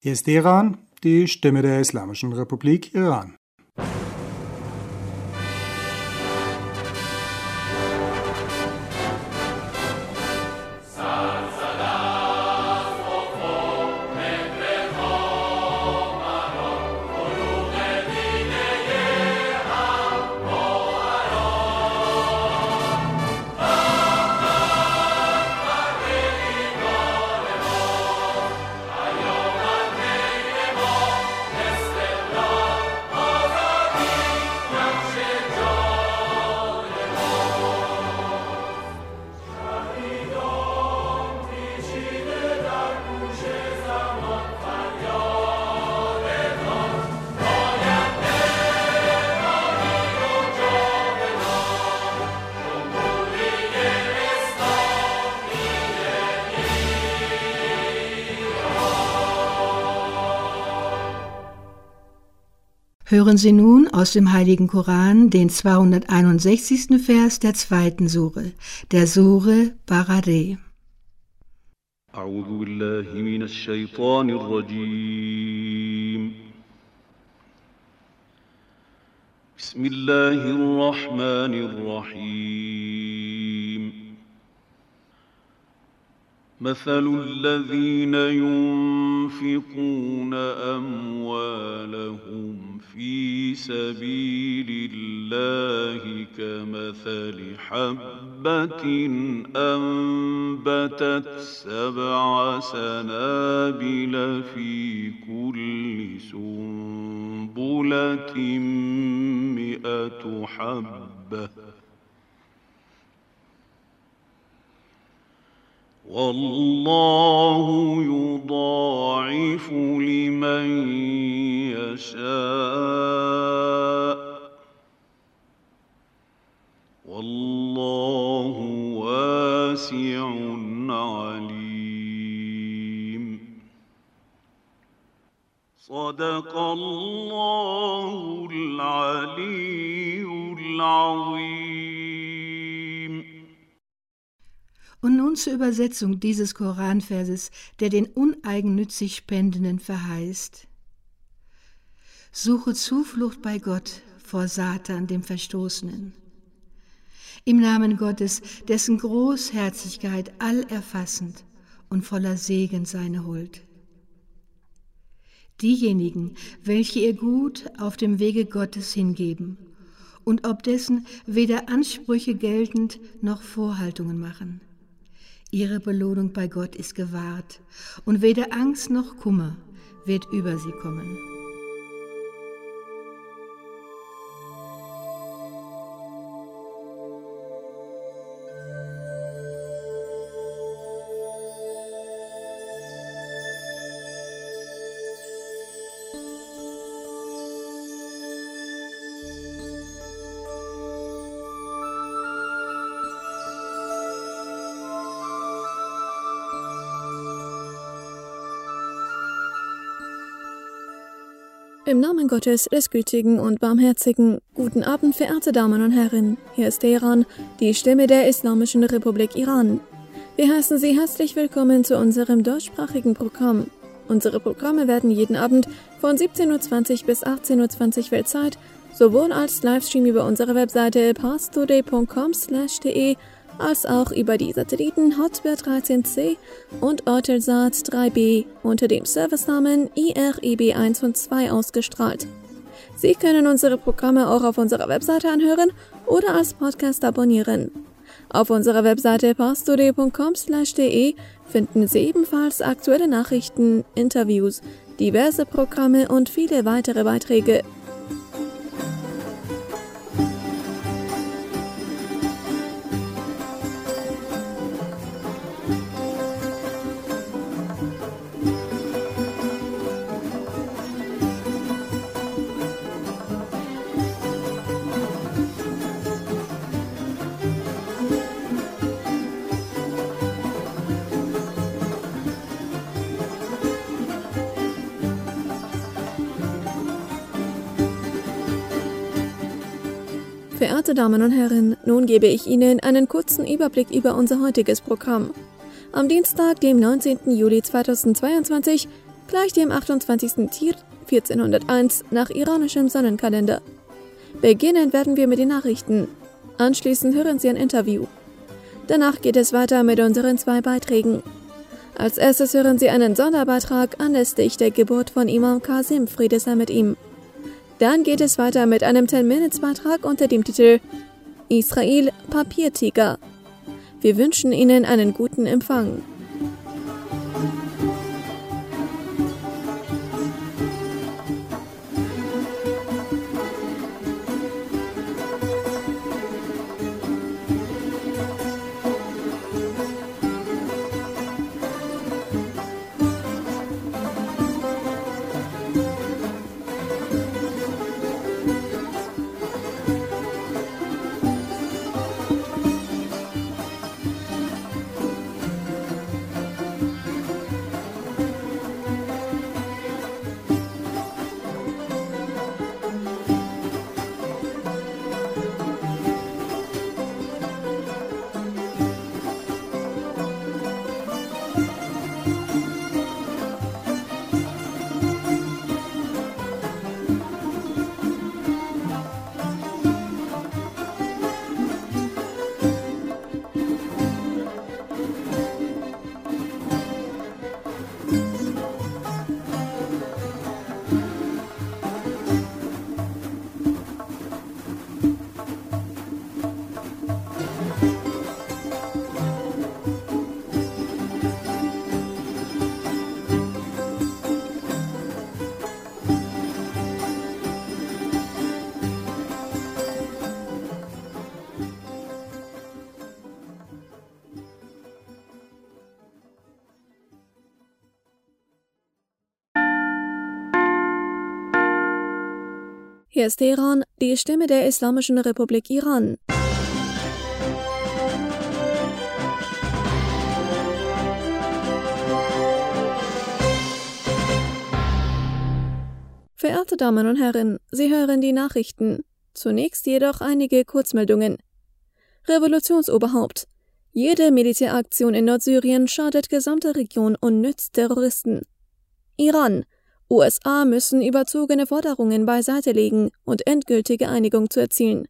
Hier ist Teheran, die Stimme der Islamischen Republik Iran. Hören Sie nun aus dem Heiligen Koran den 261. Vers der 2. Sure, der Sure Baqarah. أعوذ بالله من الشيطان الرجيم بسم الله الرحمن الرحيم مثل الذين ينفقون أموالهم في سبيل الله كمثل حبة أنبتت 7 سنابل في كل سنبلة 100 حبة والله يضاعف لمن يشاء والله واسع عليم صدق الله العلي العظيم. Und nun zur Übersetzung dieses Koranverses, der den uneigennützig Spendenden verheißt. Suche Zuflucht bei Gott vor Satan, dem Verstoßenen. Im Namen Gottes, dessen Großherzigkeit allerfassend und voller Segen seine Huld. Diejenigen, welche ihr Gut auf dem Wege Gottes hingeben und ob dessen weder Ansprüche geltend noch Vorhaltungen machen. Ihre Belohnung bei Gott ist gewahrt, und weder Angst noch Kummer wird über sie kommen. Im Namen Gottes, des Gütigen und Barmherzigen, guten Abend, verehrte Damen und Herren. Hier ist Teheran, die Stimme der Islamischen Republik Iran. Wir heißen Sie herzlich willkommen zu unserem deutschsprachigen Programm. Unsere Programme werden jeden Abend von 17:20 bis 18:20 Weltzeit sowohl als Livestream über unsere Webseite parstoday.com/de als auch über die Satelliten Hotbird 13C und Eutelsat 3B unter dem Servicenamen IRIB 1 und 2 ausgestrahlt. Sie können unsere Programme auch auf unserer Webseite anhören oder als Podcast abonnieren. Auf unserer Webseite parstoday.com/de finden Sie ebenfalls aktuelle Nachrichten, Interviews, diverse Programme und viele weitere Beiträge. Verehrte Damen und Herren, nun gebe ich Ihnen einen kurzen Überblick über unser heutiges Programm. Am Dienstag, dem 19. Juli 2022, gleich dem 28. Tir 1401 nach iranischem Sonnenkalender. Beginnen werden wir mit den Nachrichten. Anschließend hören Sie ein Interview. Danach geht es weiter mit unseren 2 Beiträgen. Als erstes hören Sie einen Sonderbeitrag anlässlich der Geburt von Imam Qasim, Friede sei mit ihm. Dann geht es weiter mit einem 10-Minutes-Beitrag unter dem Titel Israel Papiertiger. Wir wünschen Ihnen einen guten Empfang. Hier ist Teheran, die Stimme der Islamischen Republik Iran. Verehrte Damen und Herren, Sie hören die Nachrichten. Zunächst jedoch einige Kurzmeldungen. Revolutionsoberhaupt. Jede Militäraktion in Nordsyrien schadet gesamte Region und nützt Terroristen. Iran. USA müssen überzogene Forderungen beiseite legen und endgültige Einigung zu erzielen.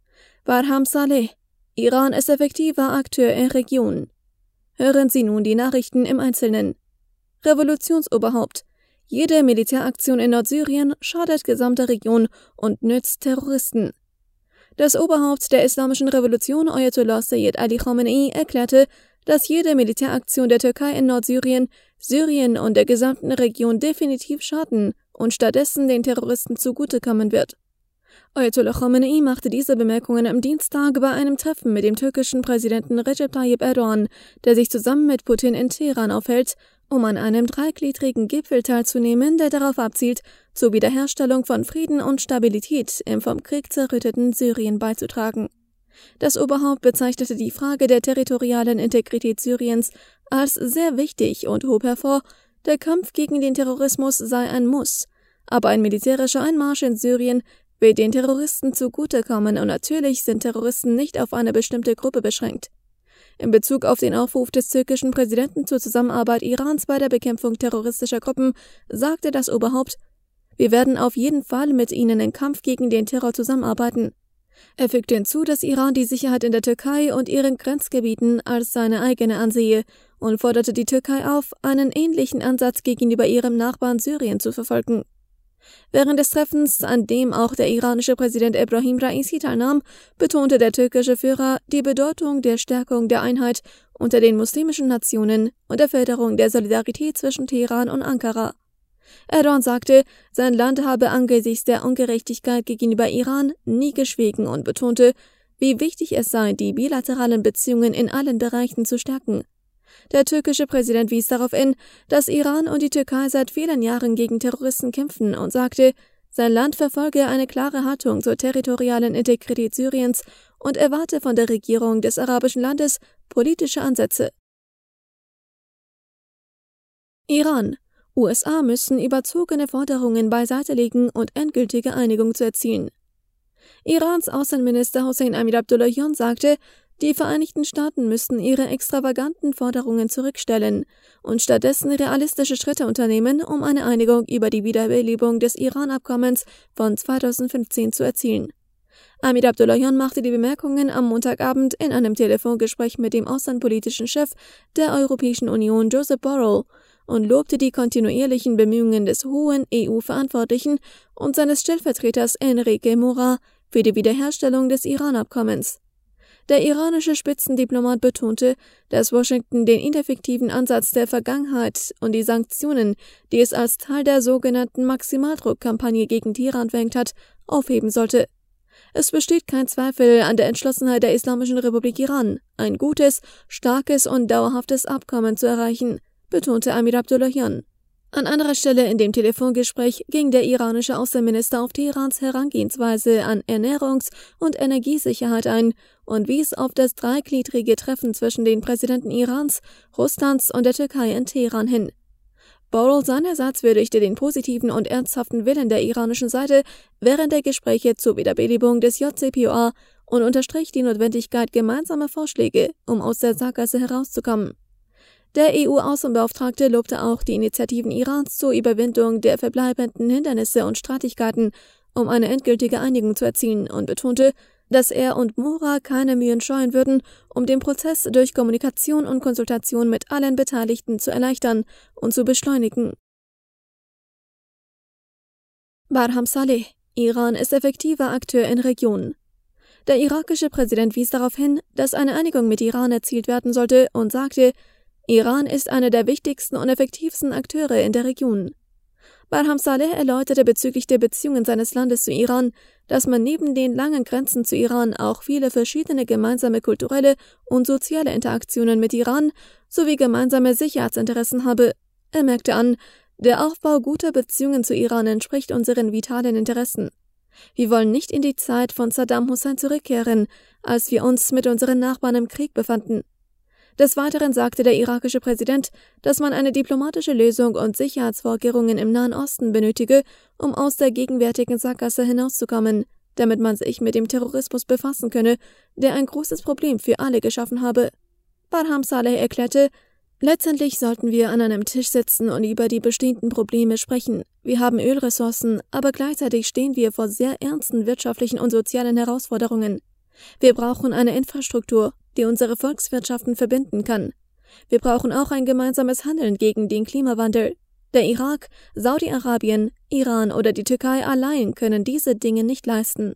Barham Saleh. Iran ist effektiver Akteur in Region. Hören Sie nun die Nachrichten im Einzelnen. Revolutionsoberhaupt. Jede Militäraktion in Nordsyrien schadet gesamte Region und nützt Terroristen. Das Oberhaupt der Islamischen Revolution, Ayatollah Sayyid Ali Khamenei, erklärte, dass jede Militäraktion der Türkei in Nordsyrien, Syrien und der gesamten Region definitiv schaden und stattdessen den Terroristen zugutekommen wird. Ayatollah Khamenei machte diese Bemerkungen am Dienstag bei einem Treffen mit dem türkischen Präsidenten Recep Tayyip Erdogan, der sich zusammen mit Putin in Teheran aufhält, um an einem 3gliedrigen Gipfel teilzunehmen, der darauf abzielt, zur Wiederherstellung von Frieden und Stabilität im vom Krieg zerrütteten Syrien beizutragen. Das Oberhaupt bezeichnete die Frage der territorialen Integrität Syriens als sehr wichtig und hob hervor, der Kampf gegen den Terrorismus sei ein Muss, aber ein militärischer Einmarsch in Syrien wird den Terroristen zugutekommen und natürlich sind Terroristen nicht auf eine bestimmte Gruppe beschränkt. In Bezug auf den Aufruf des türkischen Präsidenten zur Zusammenarbeit Irans bei der Bekämpfung terroristischer Gruppen sagte das Oberhaupt: Wir werden auf jeden Fall mit ihnen im Kampf gegen den Terror zusammenarbeiten. Er fügte hinzu, dass Iran die Sicherheit in der Türkei und ihren Grenzgebieten als seine eigene ansehe und forderte die Türkei auf, einen ähnlichen Ansatz gegenüber ihrem Nachbarn Syrien zu verfolgen. Während des Treffens, an dem auch der iranische Präsident Ebrahim Raisi teilnahm, betonte der türkische Führer die Bedeutung der Stärkung der Einheit unter den muslimischen Nationen und der Förderung der Solidarität zwischen Teheran und Ankara. Erdogan sagte, sein Land habe angesichts der Ungerechtigkeit gegenüber Iran nie geschwiegen und betonte, wie wichtig es sei, die bilateralen Beziehungen in allen Bereichen zu stärken. Der türkische Präsident wies darauf hin, dass Iran und die Türkei seit vielen Jahren gegen Terroristen kämpfen und sagte, sein Land verfolge eine klare Haltung zur territorialen Integrität Syriens und erwarte von der Regierung des arabischen Landes politische Ansätze. Iran. USA müssen überzogene Forderungen beiseite legen und endgültige Einigung zu erzielen. Irans Außenminister Hossein Amir Abdullahian sagte, Die Vereinigten Staaten müssten ihre extravaganten Forderungen zurückstellen und stattdessen realistische Schritte unternehmen, um eine Einigung über die Wiederbelebung des Iran-Abkommens von 2015 zu erzielen. Amir Abdullahian machte die Bemerkungen am Montagabend in einem Telefongespräch mit dem außenpolitischen Chef der Europäischen Union, Josep Borrell, und lobte die kontinuierlichen Bemühungen des hohen EU-Verantwortlichen und seines Stellvertreters Enrique Mora für die Wiederherstellung des Iran-Abkommens. Der iranische Spitzendiplomat betonte, dass Washington den ineffektiven Ansatz der Vergangenheit und die Sanktionen, die es als Teil der sogenannten Maximaldruckkampagne gegen Teheran verhängt hat, aufheben sollte. Es besteht kein Zweifel an der Entschlossenheit der Islamischen Republik Iran, ein gutes, starkes und dauerhaftes Abkommen zu erreichen, betonte Amir Abdullahian. An anderer Stelle in dem Telefongespräch ging der iranische Außenminister auf Teherans Herangehensweise an Ernährungs- und Energiesicherheit ein und wies auf das dreigliedrige Treffen zwischen den Präsidenten Irans, Russlands und der Türkei in Teheran hin. Borrell seinerseits würdigte den positiven und ernsthaften Willen der iranischen Seite während der Gespräche zur Wiederbelebung des JCPOA und unterstrich die Notwendigkeit gemeinsamer Vorschläge, um aus der Sackgasse herauszukommen. Der EU-Außenbeauftragte lobte auch die Initiativen Irans zur Überwindung der verbleibenden Hindernisse und Streitigkeiten, um eine endgültige Einigung zu erzielen, und betonte, dass er und Mora keine Mühen scheuen würden, um den Prozess durch Kommunikation und Konsultation mit allen Beteiligten zu erleichtern und zu beschleunigen. Barham Saleh: Iran ist effektiver Akteur in Regionen. Der irakische Präsident wies darauf hin, dass eine Einigung mit Iran erzielt werden sollte und sagte, Iran ist einer der wichtigsten und effektivsten Akteure in der Region. Barham Saleh erläuterte bezüglich der Beziehungen seines Landes zu Iran, dass man neben den langen Grenzen zu Iran auch viele verschiedene gemeinsame kulturelle und soziale Interaktionen mit Iran sowie gemeinsame Sicherheitsinteressen habe. Er merkte an, der Aufbau guter Beziehungen zu Iran entspricht unseren vitalen Interessen. Wir wollen nicht in die Zeit von Saddam Hussein zurückkehren, als wir uns mit unseren Nachbarn im Krieg befanden. Des Weiteren sagte der irakische Präsident, dass man eine diplomatische Lösung und Sicherheitsvorkehrungen im Nahen Osten benötige, um aus der gegenwärtigen Sackgasse hinauszukommen, damit man sich mit dem Terrorismus befassen könne, der ein großes Problem für alle geschaffen habe. Barham Saleh erklärte, letztendlich sollten wir an einem Tisch sitzen und über die bestehenden Probleme sprechen. Wir haben Ölressourcen, aber gleichzeitig stehen wir vor sehr ernsten wirtschaftlichen und sozialen Herausforderungen. Wir brauchen eine Infrastruktur, die unsere Volkswirtschaften verbinden kann. Wir brauchen auch ein gemeinsames Handeln gegen den Klimawandel. Der Irak, Saudi-Arabien, Iran oder die Türkei allein können diese Dinge nicht leisten.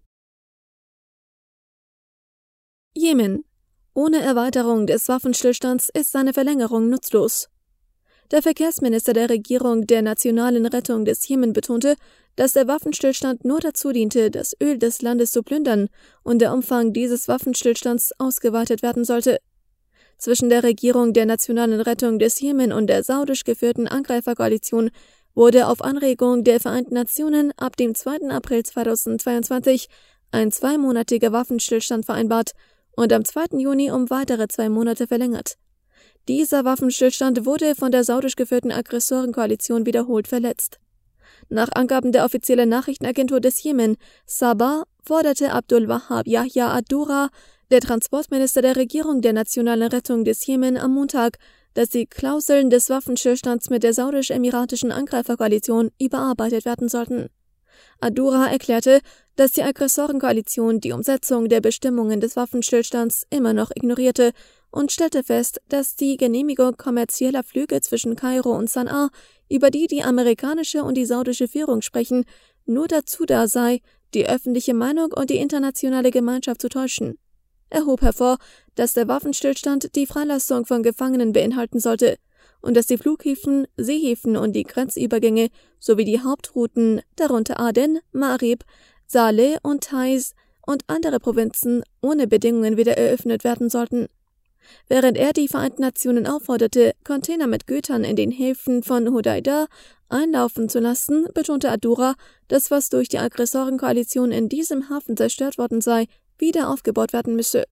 Jemen: Ohne Erweiterung des Waffenstillstands ist seine Verlängerung nutzlos. Der Verkehrsminister der Regierung der Nationalen Rettung des Jemen betonte, dass der Waffenstillstand nur dazu diente, das Öl des Landes zu plündern und der Umfang dieses Waffenstillstands ausgeweitet werden sollte. Zwischen der Regierung der Nationalen Rettung des Jemen und der saudisch geführten Angreiferkoalition wurde auf Anregung der Vereinten Nationen ab dem 2. April 2022 ein 2-monatiger Waffenstillstand vereinbart und am 2. Juni um weitere 2 Monate verlängert. Dieser Waffenstillstand wurde von der saudisch geführten Aggressorenkoalition wiederholt verletzt. Nach Angaben der offiziellen Nachrichtenagentur des Jemen, Sabah, forderte Abdul Wahab Yahya ad-Dura, der Transportminister der Regierung der Nationalen Rettung des Jemen, am Montag, dass die Klauseln des Waffenstillstands mit der saudisch-emiratischen Angreiferkoalition überarbeitet werden sollten. ad-Dura erklärte, dass die Aggressorenkoalition die Umsetzung der Bestimmungen des Waffenstillstands immer noch ignorierte und stellte fest, dass die Genehmigung kommerzieller Flüge zwischen Kairo und Sanaa, über die amerikanische und die saudische Führung sprechen, nur dazu da sei, die öffentliche Meinung und die internationale Gemeinschaft zu täuschen. Er hob hervor, dass der Waffenstillstand die Freilassung von Gefangenen beinhalten sollte und dass die Flughäfen, Seehäfen und die Grenzübergänge sowie die Hauptrouten, darunter Aden, Marib, Saleh und Taiz und andere Provinzen, ohne Bedingungen wieder eröffnet werden sollten. Während er die Vereinten Nationen aufforderte, Container mit Gütern in den Häfen von Hodeidah einlaufen zu lassen, betonte ad-Dura, dass was durch die Aggressorenkoalition in diesem Hafen zerstört worden sei, wieder aufgebaut werden müsse.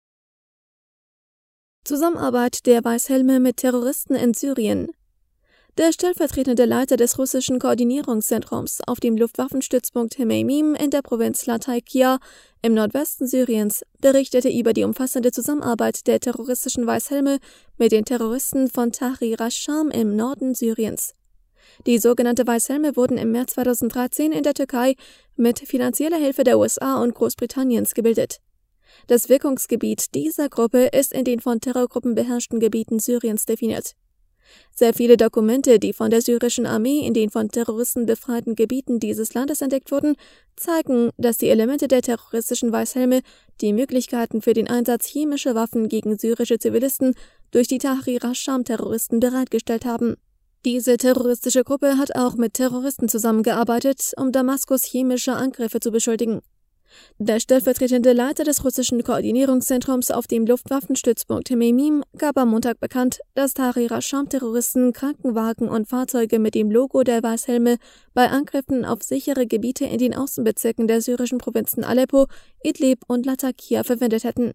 Zusammenarbeit der Weißhelme mit Terroristen in Syrien. Der stellvertretende Leiter des russischen Koordinierungszentrums auf dem Luftwaffenstützpunkt Hmeimim in der Provinz Latakia im Nordwesten Syriens berichtete über die umfassende Zusammenarbeit der terroristischen Weißhelme mit den Terroristen von Tahrir al-Sham im Norden Syriens. Die sogenannten Weißhelme wurden im März 2013 in der Türkei mit finanzieller Hilfe der USA und Großbritanniens gebildet. Das Wirkungsgebiet dieser Gruppe ist in den von Terrorgruppen beherrschten Gebieten Syriens definiert. Sehr viele Dokumente, die von der syrischen Armee in den von Terroristen befreiten Gebieten dieses Landes entdeckt wurden, zeigen, dass die Elemente der terroristischen Weißhelme die Möglichkeiten für den Einsatz chemischer Waffen gegen syrische Zivilisten durch die Tahrir al-Sham-Terroristen bereitgestellt haben. Diese terroristische Gruppe hat auch mit Terroristen zusammengearbeitet, um Damaskus chemische Angriffe zu beschuldigen. Der stellvertretende Leiter des russischen Koordinierungszentrums auf dem Luftwaffenstützpunkt Hmeimim gab am Montag bekannt, dass Tahrir al-Sham-Terroristen Krankenwagen und Fahrzeuge mit dem Logo der Weißhelme bei Angriffen auf sichere Gebiete in den Außenbezirken der syrischen Provinzen Aleppo, Idlib und Latakia verwendet hätten.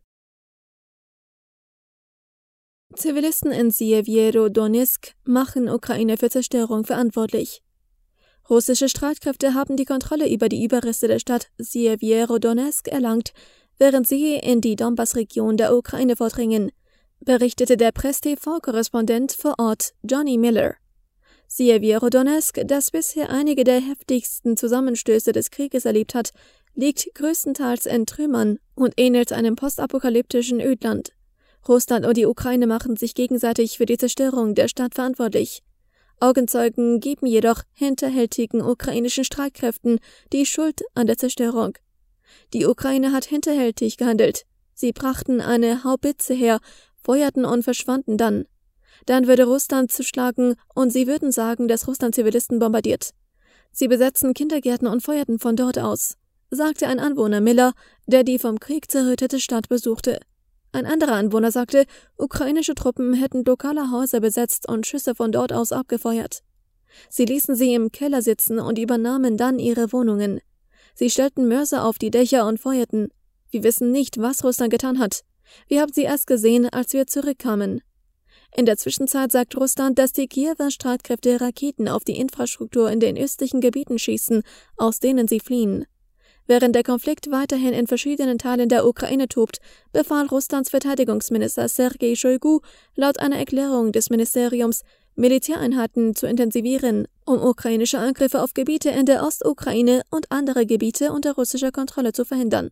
Zivilisten in Siewierodonezk machen Ukraine für Zerstörung verantwortlich. Russische Streitkräfte haben die Kontrolle über die Überreste der Stadt Siewierodonezk erlangt, während sie in die Donbass-Region der Ukraine vordringen, berichtete der Press-TV-Korrespondent vor Ort Johnny Miller. Siewierodonezk, das bisher einige der heftigsten Zusammenstöße des Krieges erlebt hat, liegt größtenteils in Trümmern und ähnelt einem postapokalyptischen Ödland. Russland und die Ukraine machen sich gegenseitig für die Zerstörung der Stadt verantwortlich. Augenzeugen geben jedoch hinterhältigen ukrainischen Streitkräften die Schuld an der Zerstörung. Die Ukraine hat hinterhältig gehandelt. Sie brachten eine Haubitze her, feuerten und verschwanden dann. Dann würde Russland zuschlagen und sie würden sagen, dass Russland Zivilisten bombardiert. Sie besetzten Kindergärten und feuerten von dort aus, sagte ein Anwohner Miller, der die vom Krieg zerrüttete Stadt besuchte. Ein anderer Anwohner sagte, ukrainische Truppen hätten lokale Häuser besetzt und Schüsse von dort aus abgefeuert. Sie ließen sie im Keller sitzen und übernahmen dann ihre Wohnungen. Sie stellten Mörser auf die Dächer und feuerten. Wir wissen nicht, was Russland getan hat. Wir haben sie erst gesehen, als wir zurückkamen. In der Zwischenzeit sagt Russland, dass die Kiewer Streitkräfte Raketen auf die Infrastruktur in den östlichen Gebieten schießen, aus denen sie fliehen. Während der Konflikt weiterhin in verschiedenen Teilen der Ukraine tobt, befahl Russlands Verteidigungsminister Sergei Shoigu laut einer Erklärung des Ministeriums, Militäreinheiten zu intensivieren, um ukrainische Angriffe auf Gebiete in der Ostukraine und andere Gebiete unter russischer Kontrolle zu verhindern.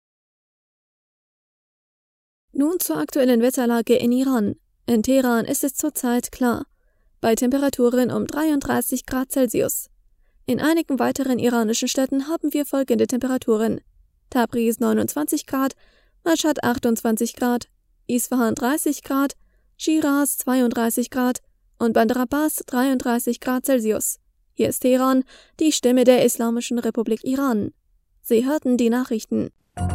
Nun zur aktuellen Wetterlage in Iran. In Teheran ist es zurzeit klar, bei Temperaturen um 33 Grad Celsius. In einigen weiteren iranischen Städten haben wir folgende Temperaturen: Tabriz 29 Grad, Mashhad 28 Grad, Isfahan 30 Grad, Shiraz 32 Grad und Bandar Abbas 33 Grad Celsius. Hier ist Teheran, die Stimme der Islamischen Republik Iran. Sie hörten die Nachrichten.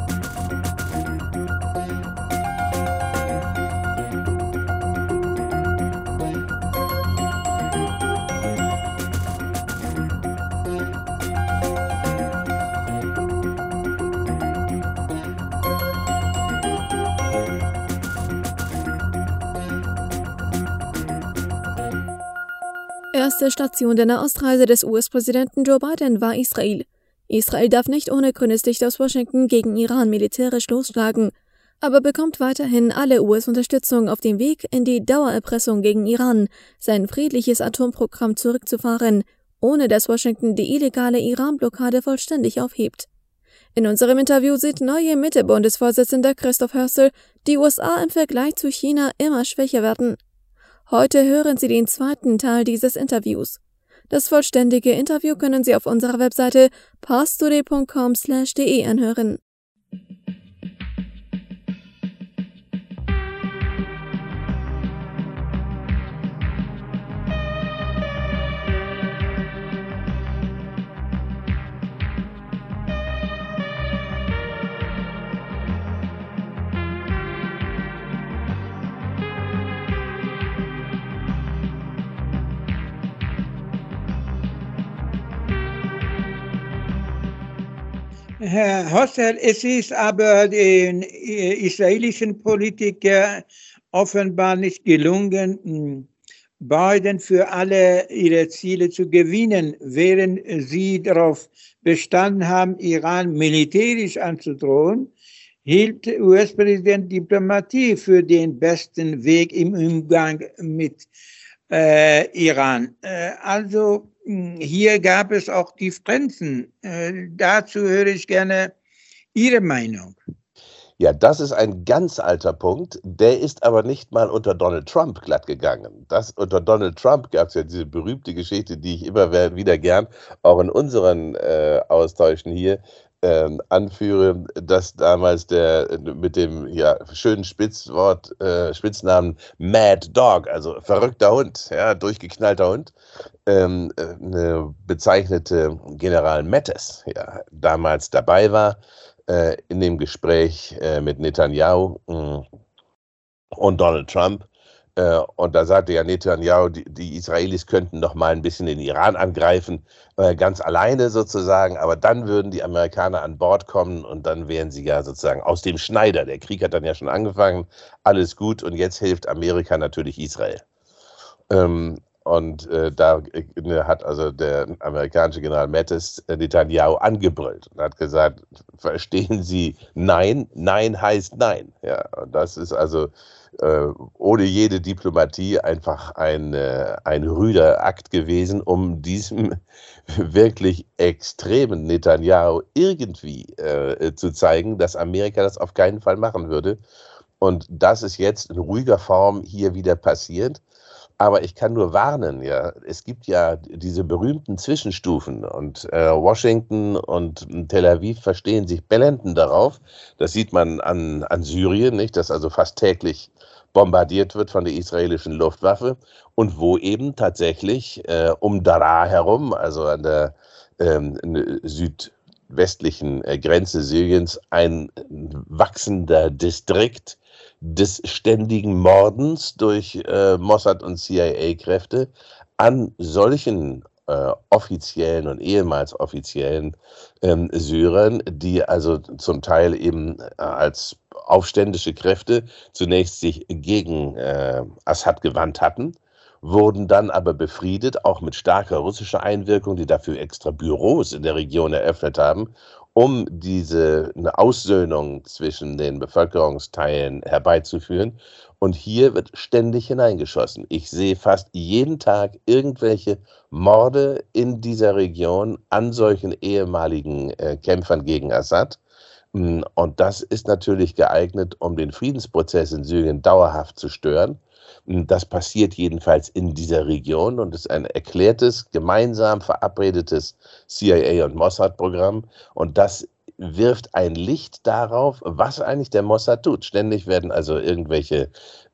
Erste Station der Nahostreise des US-Präsidenten Joe Biden war Israel. Israel darf nicht ohne grünes Licht aus Washington gegen Iran militärisch losschlagen, aber bekommt weiterhin alle US-Unterstützung auf dem Weg in die Dauererpressung gegen Iran, sein friedliches Atomprogramm zurückzufahren, ohne dass Washington die illegale Iran-Blockade vollständig aufhebt. In unserem Interview sieht neue Mitte-Bundesvorsitzender Christoph Hörsel die USA im Vergleich zu China immer schwächer werden. Heute hören Sie den zweiten Teil dieses Interviews. Das vollständige Interview können Sie auf unserer Webseite parstoday.com/de anhören. Herr Hörsel, es ist aber den israelischen Politikern offenbar nicht gelungen, Biden für alle ihre Ziele zu gewinnen, während sie darauf bestanden haben, Iran militärisch anzudrohen, hielt US-Präsident Diplomatie für den besten Weg im Umgang mit Iran. Also hier gab es auch Differenzen. Dazu höre ich gerne Ihre Meinung. Ja, das ist ein ganz alter Punkt. Der ist aber nicht mal unter Donald Trump glatt gegangen. Unter Donald Trump gab es ja diese berühmte Geschichte, die ich immer wieder gern auch in unseren Austauschen hier anführe, dass damals der mit dem schönen Spitznamen Mad Dog, also verrückter Hund, durchgeknallter Hund, bezeichnete General Mattis damals dabei war in dem Gespräch mit Netanyahu und Donald Trump. Und da sagte ja Netanyahu, die Israelis könnten noch mal ein bisschen den Iran angreifen, ganz alleine sozusagen, aber dann würden die Amerikaner an Bord kommen und dann wären sie ja sozusagen aus dem Schneider. Der Krieg hat dann ja schon angefangen, alles gut und jetzt hilft Amerika natürlich Israel. Da hat also der amerikanische General Mattis Netanyahu angebrüllt und hat gesagt, verstehen Sie, nein, nein heißt nein. Ja, und das ist also ohne jede Diplomatie einfach ein rüder Akt gewesen, um diesem wirklich extremen Netanyahu irgendwie zu zeigen, dass Amerika das auf keinen Fall machen würde. Und das ist jetzt in ruhiger Form hier wieder passiert. Aber ich kann nur warnen, es gibt ja diese berühmten Zwischenstufen und Washington und Tel Aviv verstehen sich blendend darauf. Das sieht man an Syrien, nicht, dass also fast täglich bombardiert wird von der israelischen Luftwaffe und wo eben tatsächlich um Daraa herum, also an der südwestlichen Grenze Syriens, ein wachsender Distrikt des ständigen Mordens durch Mossad und CIA-Kräfte an solchen offiziellen und ehemals offiziellen Syrern, die also zum Teil eben als aufständische Kräfte zunächst sich gegen Assad gewandt hatten, wurden dann aber befriedet, auch mit starker russischer Einwirkung, die dafür extra Büros in der Region eröffnet haben, um eine Aussöhnung zwischen den Bevölkerungsteilen herbeizuführen. Und hier wird ständig hineingeschossen. Ich sehe fast jeden Tag irgendwelche Morde in dieser Region an solchen ehemaligen Kämpfern gegen Assad. Und das ist natürlich geeignet, um den Friedensprozess in Syrien dauerhaft zu stören. Das passiert jedenfalls in dieser Region und ist ein erklärtes, gemeinsam verabredetes CIA- und Mossad-Programm. Und das wirft ein Licht darauf, was eigentlich der Mossad tut. Ständig werden also irgendwelche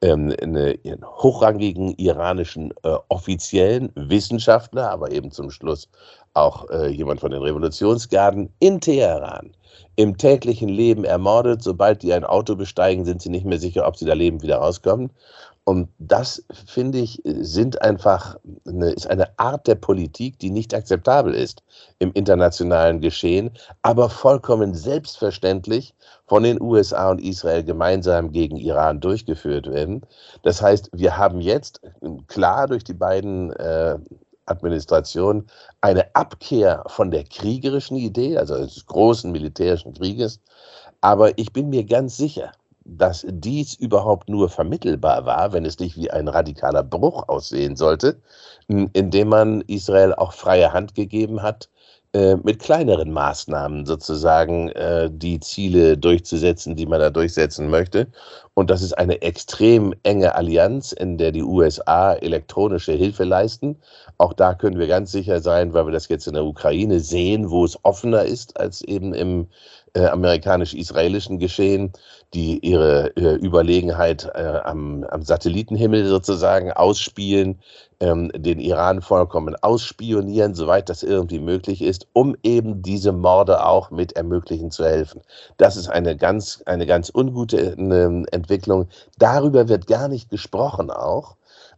hochrangigen iranischen offiziellen Wissenschaftler, aber eben zum Schluss auch jemand von den Revolutionsgarden in Teheran im täglichen Leben ermordet. Sobald die ein Auto besteigen, sind sie nicht mehr sicher, ob sie da lebend wieder rauskommen. Und das, finde ich, ist eine Art der Politik, die nicht akzeptabel ist im internationalen Geschehen, aber vollkommen selbstverständlich von den USA und Israel gemeinsam gegen Iran durchgeführt werden. Das heißt, wir haben jetzt klar durch die beiden Administrationen eine Abkehr von der kriegerischen Idee, also des großen militärischen Krieges. Aber ich bin mir ganz sicher, dass dies überhaupt nur vermittelbar war, wenn es nicht wie ein radikaler Bruch aussehen sollte, indem man Israel auch freie Hand gegeben hat, mit kleineren Maßnahmen sozusagen die Ziele durchzusetzen, die man da durchsetzen möchte. Und das ist eine extrem enge Allianz, in der die USA elektronische Hilfe leisten. Auch da können wir ganz sicher sein, weil wir das jetzt in der Ukraine sehen, wo es offener ist als eben im amerikanisch-israelischen Geschehen, die ihre Überlegenheit am Satellitenhimmel sozusagen ausspielen, den Iran vollkommen ausspionieren, soweit das irgendwie möglich ist, um eben diese Morde auch mit ermöglichen zu helfen. Das ist eine ganz ungute Entwicklung. Darüber wird gar nicht gesprochen auch.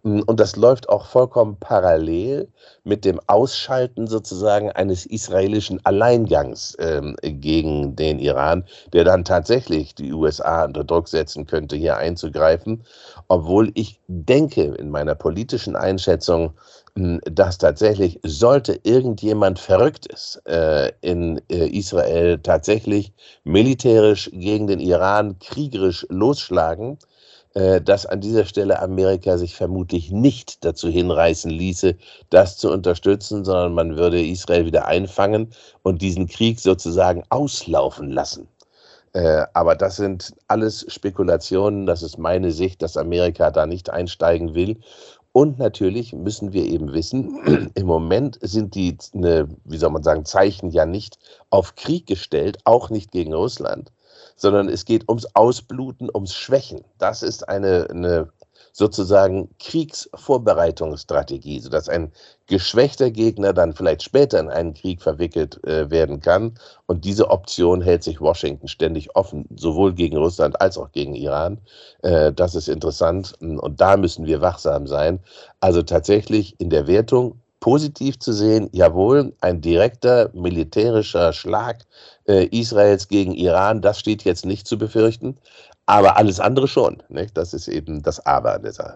Und das läuft auch vollkommen parallel mit dem Ausschalten sozusagen eines israelischen Alleingangs gegen den Iran, der dann tatsächlich die USA unter Druck setzen könnte, hier einzugreifen. Obwohl ich denke in meiner politischen Einschätzung, dass tatsächlich, sollte irgendjemand Verrücktes in Israel tatsächlich militärisch gegen den Iran kriegerisch losschlagen, dass an dieser Stelle Amerika sich vermutlich nicht dazu hinreißen ließe, das zu unterstützen, sondern man würde Israel wieder einfangen und diesen Krieg sozusagen auslaufen lassen. Aber das sind alles Spekulationen, das ist meine Sicht, dass Amerika da nicht einsteigen will. Und natürlich müssen wir eben wissen, im Moment sind die, wie soll man sagen, Zeichen ja nicht auf Krieg gestellt, auch nicht gegen Russland, sondern es geht ums Ausbluten, ums Schwächen. Das ist eine sozusagen Kriegsvorbereitungsstrategie, sodass ein geschwächter Gegner dann vielleicht später in einen Krieg verwickelt werden kann. Und diese Option hält sich Washington ständig offen, sowohl gegen Russland als auch gegen Iran. Das ist interessant und da müssen wir wachsam sein. Also tatsächlich in der Wertung positiv zu sehen, jawohl, ein direkter militärischer Schlag Israels gegen Iran, das steht jetzt nicht zu befürchten. Aber alles andere schon, nicht? Das ist eben das Aber an der Sache.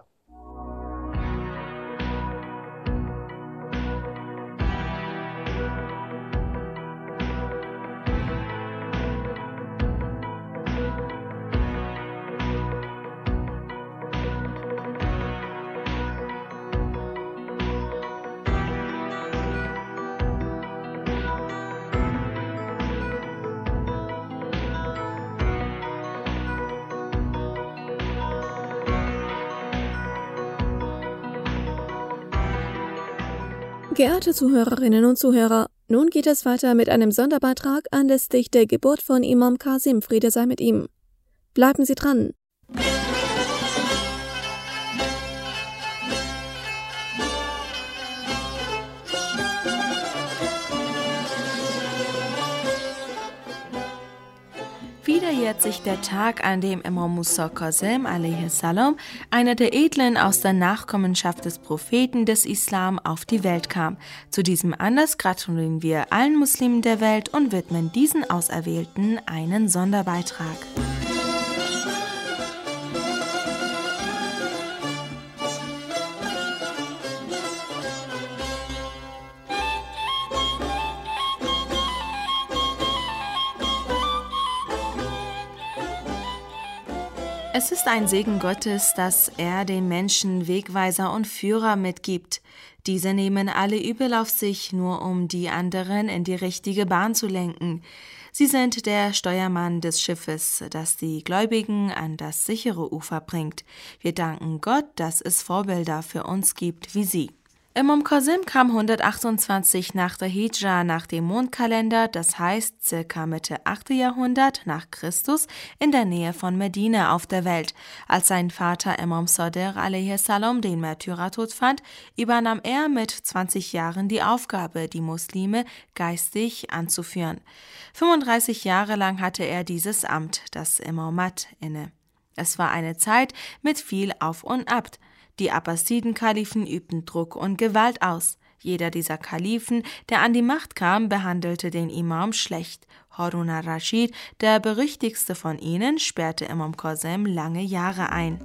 Geehrte Zuhörerinnen und Zuhörer, nun geht es weiter mit einem Sonderbeitrag anlässlich der Geburt von Imam Qasim, Friede sei mit ihm. Bleiben Sie dran! Wieder jährt sich der Tag, an dem Imam Musa Qasim a.s., einer der Edlen aus der Nachkommenschaft des Propheten des Islam, auf die Welt kam. Zu diesem Anlass gratulieren wir allen Muslimen der Welt und widmen diesen Auserwählten einen Sonderbeitrag. Es ist ein Segen Gottes, dass er den Menschen Wegweiser und Führer mitgibt. Diese nehmen alle Übel auf sich, nur um die anderen in die richtige Bahn zu lenken. Sie sind der Steuermann des Schiffes, das die Gläubigen an das sichere Ufer bringt. Wir danken Gott, dass es Vorbilder für uns gibt wie sie. Imam Qasim kam 128 nach der Hijra nach dem Mondkalender, das heißt circa Mitte 8. Jahrhundert nach Christus, in der Nähe von Medina auf der Welt. Als sein Vater Imam Sadiq a.s. den Märtyrertod fand, übernahm er mit 20 Jahren die Aufgabe, die Muslime geistig anzuführen. 35 Jahre lang hatte er dieses Amt, das Imamat, inne. Es war eine Zeit mit viel Auf und Ab. Die Abbasiden-Kalifen übten Druck und Gewalt aus. Jeder dieser Kalifen, der an die Macht kam, behandelte den Imam schlecht. Harun al-Raschid, der berüchtigste von ihnen, sperrte Imam Qasim lange Jahre ein.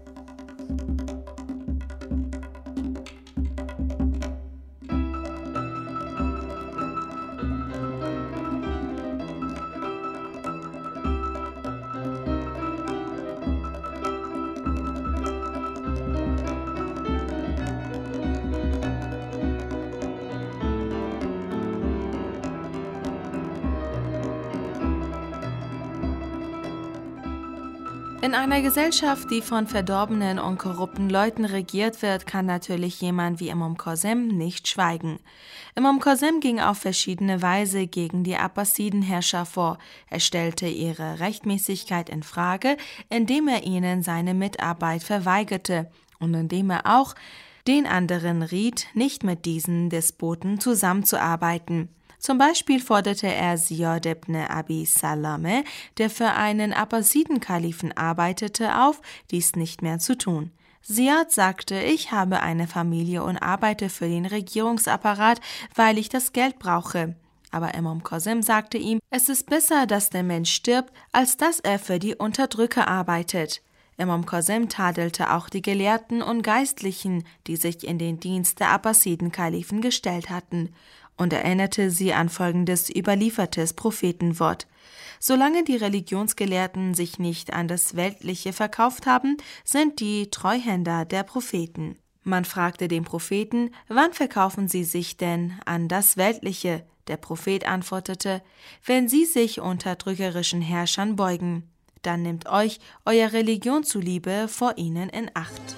In einer Gesellschaft, die von verdorbenen und korrupten Leuten regiert wird, kann natürlich jemand wie Imam Qasim nicht schweigen. Imam Qasim ging auf verschiedene Weise gegen die Abbasidenherrscher vor. Er stellte ihre Rechtmäßigkeit in Frage, indem er ihnen seine Mitarbeit verweigerte und indem er auch den anderen riet, nicht mit diesen Despoten zusammenzuarbeiten. Zum Beispiel forderte er Ziyad ibn Abi Salame, der für einen Abbasiden-Kalifen arbeitete, auf, dies nicht mehr zu tun. Ziyad sagte, ich habe eine Familie und arbeite für den Regierungsapparat, weil ich das Geld brauche. Aber Imam Qasim sagte ihm, es ist besser, dass der Mensch stirbt, als dass er für die Unterdrücker arbeitet. Imam Qasim tadelte auch die Gelehrten und Geistlichen, die sich in den Dienst der Abbasiden-Kalifen gestellt hatten, und erinnerte sie an folgendes überliefertes Prophetenwort: Solange die Religionsgelehrten sich nicht an das Weltliche verkauft haben, sind die Treuhänder der Propheten. Man fragte den Propheten, wann verkaufen sie sich denn an das Weltliche? Der Prophet antwortete, wenn sie sich unterdrückerischen Herrschern beugen, dann nehmt euch euer Religion zuliebe vor ihnen in Acht.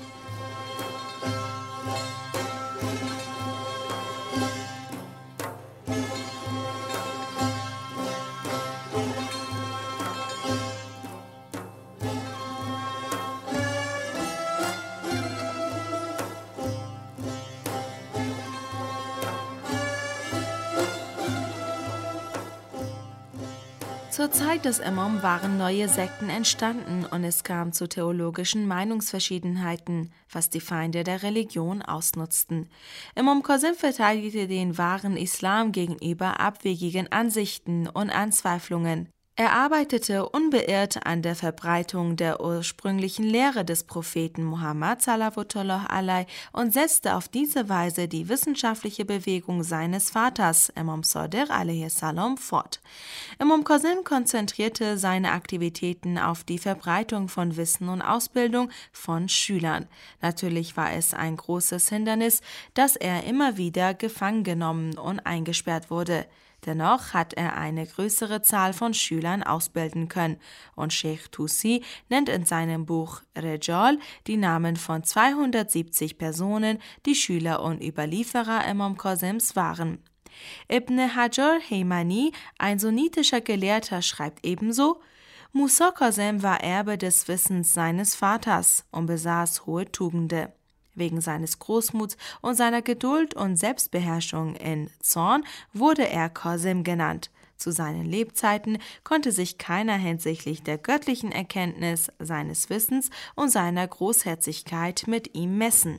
Zur Zeit des Imam waren neue Sekten entstanden und es kam zu theologischen Meinungsverschiedenheiten, was die Feinde der Religion ausnutzten. Imam Qasim verteidigte den wahren Islam gegenüber abwegigen Ansichten und Anzweiflungen. Er arbeitete unbeirrt an der Verbreitung der ursprünglichen Lehre des Propheten Muhammad sallallahu alaihi und setzte auf diese Weise die wissenschaftliche Bewegung seines Vaters, Imam Sadiq alaihi salam, fort. Imam Qasim konzentrierte seine Aktivitäten auf die Verbreitung von Wissen und Ausbildung von Schülern. Natürlich war es ein großes Hindernis, dass er immer wieder gefangen genommen und eingesperrt wurde. Dennoch hat er eine größere Zahl von Schülern ausbilden können und Sheikh Tusi nennt in seinem Buch Rejal die Namen von 270 Personen, die Schüler und Überlieferer Imam Qasims waren. Ibn Hajar Heymani, ein sunnitischer Gelehrter, schreibt ebenso: Musa Qasim war Erbe des Wissens seines Vaters und besaß hohe Tugenden. Wegen seines Großmuts und seiner Geduld und Selbstbeherrschung in Zorn wurde er Qasim genannt. Zu seinen Lebzeiten konnte sich keiner hinsichtlich der göttlichen Erkenntnis, seines Wissens und seiner Großherzigkeit mit ihm messen.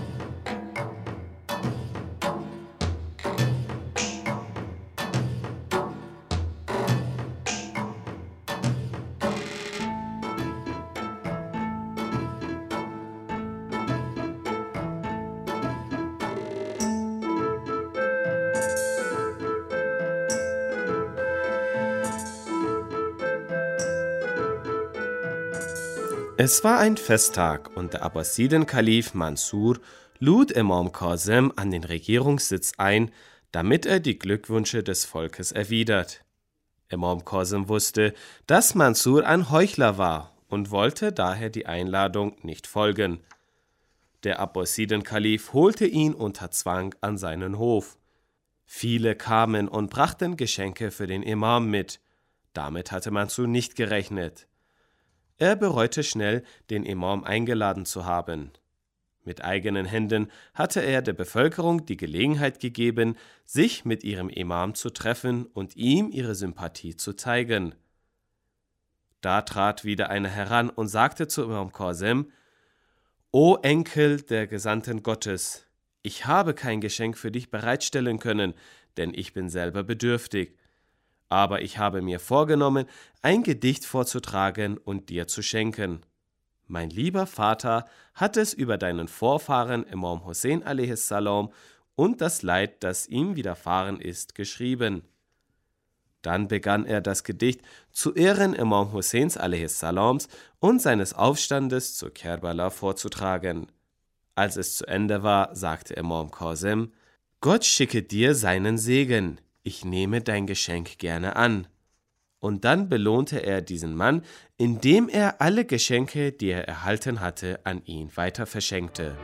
Es war ein Festtag und der Abbasiden-Kalif Mansur lud Imam Qasim an den Regierungssitz ein, damit er die Glückwünsche des Volkes erwidert. Imam Qasim wusste, dass Mansur ein Heuchler war und wollte daher die Einladung nicht folgen. Der Abbasiden-Kalif holte ihn unter Zwang an seinen Hof. Viele kamen und brachten Geschenke für den Imam mit. Damit hatte Mansur nicht gerechnet. Er bereute schnell, den Imam eingeladen zu haben. Mit eigenen Händen hatte er der Bevölkerung die Gelegenheit gegeben, sich mit ihrem Imam zu treffen und ihm ihre Sympathie zu zeigen. Da trat wieder einer heran und sagte zu Imam Qasim: O Enkel der Gesandten Gottes, ich habe kein Geschenk für dich bereitstellen können, denn ich bin selber bedürftig. Aber ich habe mir vorgenommen, ein Gedicht vorzutragen und dir zu schenken. Mein lieber Vater hat es über deinen Vorfahren Imam Hussein a.s. und das Leid, das ihm widerfahren ist, geschrieben. Dann begann er das Gedicht zu Ehren Imam Husseins a.s. und seines Aufstandes zu Kerbala vorzutragen. Als es zu Ende war, sagte Imam Qasim: Gott schicke dir seinen Segen. Ich nehme dein Geschenk gerne an. Und dann belohnte er diesen Mann, indem er alle Geschenke, die er erhalten hatte, an ihn weiter verschenkte.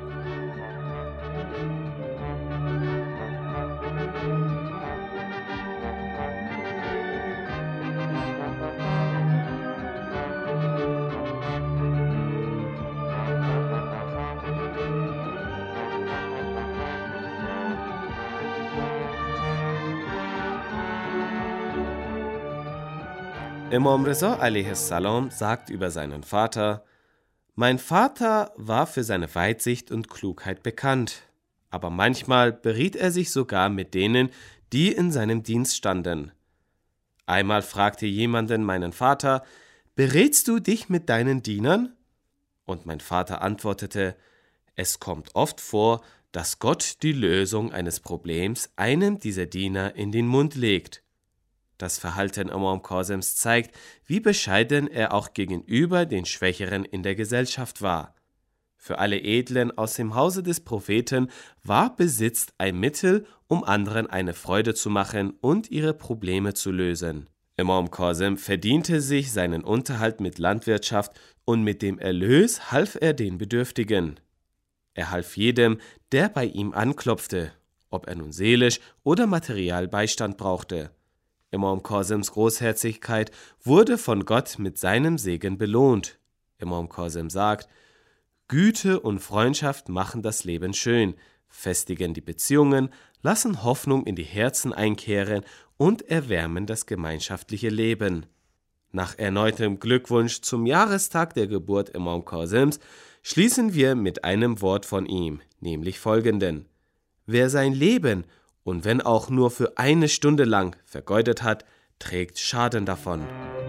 Imam Reza a.s. sagt über seinen Vater: Mein Vater war für seine Weitsicht und Klugheit bekannt, aber manchmal beriet er sich sogar mit denen, die in seinem Dienst standen. Einmal fragte jemanden meinen Vater: »Berätst du dich mit deinen Dienern?« Und mein Vater antwortete: »Es kommt oft vor, dass Gott die Lösung eines Problems einem dieser Diener in den Mund legt.« Das Verhalten Imam Kasems zeigt, wie bescheiden er auch gegenüber den Schwächeren in der Gesellschaft war. Für alle Edlen aus dem Hause des Propheten war Besitz ein Mittel, um anderen eine Freude zu machen und ihre Probleme zu lösen. Imam Kasem verdiente sich seinen Unterhalt mit Landwirtschaft und mit dem Erlös half er den Bedürftigen. Er half jedem, der bei ihm anklopfte, ob er nun seelisch oder materiell Beistand brauchte. Imam Kasems Großherzigkeit wurde von Gott mit seinem Segen belohnt. Imam Kasem sagt: Güte und Freundschaft machen das Leben schön, festigen die Beziehungen, lassen Hoffnung in die Herzen einkehren und erwärmen das gemeinschaftliche Leben. Nach erneutem Glückwunsch zum Jahrestag der Geburt Imam Kasems schließen wir mit einem Wort von ihm, nämlich folgenden: Wer sein Leben, und wenn auch nur für eine Stunde lang, vergeudet hat, trägt Schaden davon.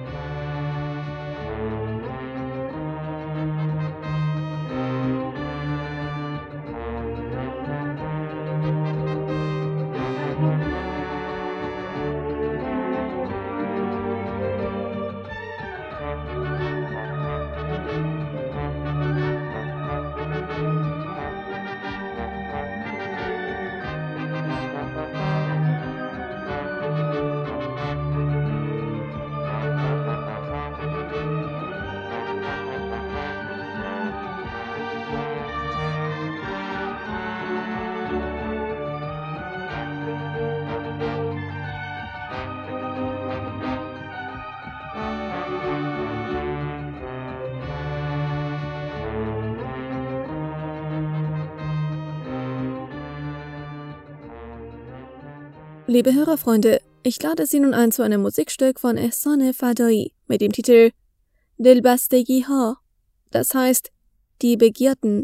Liebe Hörerfreunde, ich lade Sie nun ein zu einem Musikstück von Ehsan Fadai mit dem Titel Dilbastegi Ha, das heißt die Begierden.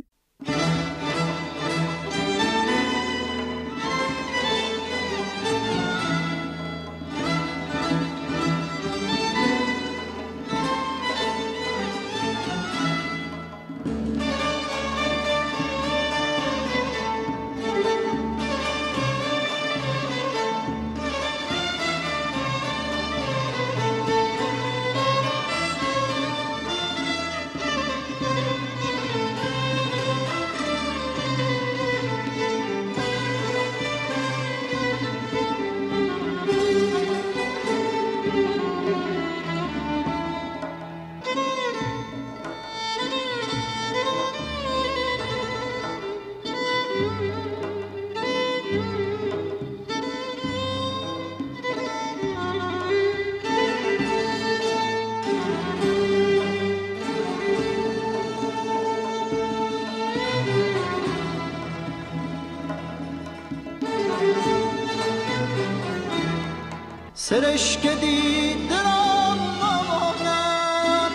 سرشک دیدرم مامانم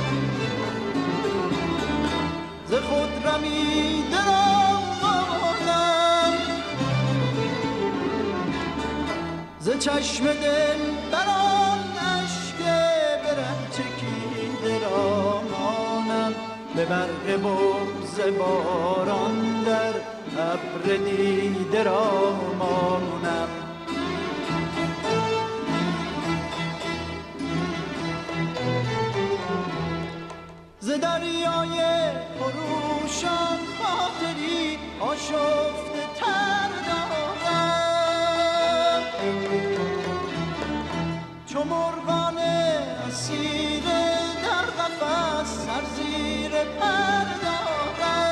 ز خود رمیدرم مامانم ز چشم دل بران اشک برم چکیدرم مانم به برق بغض باران در ابر دیدرم مانم ز دریای پروشان خاطری آشفته تر دارم چو مرغان اسیر در قفس سر زیر پر دارم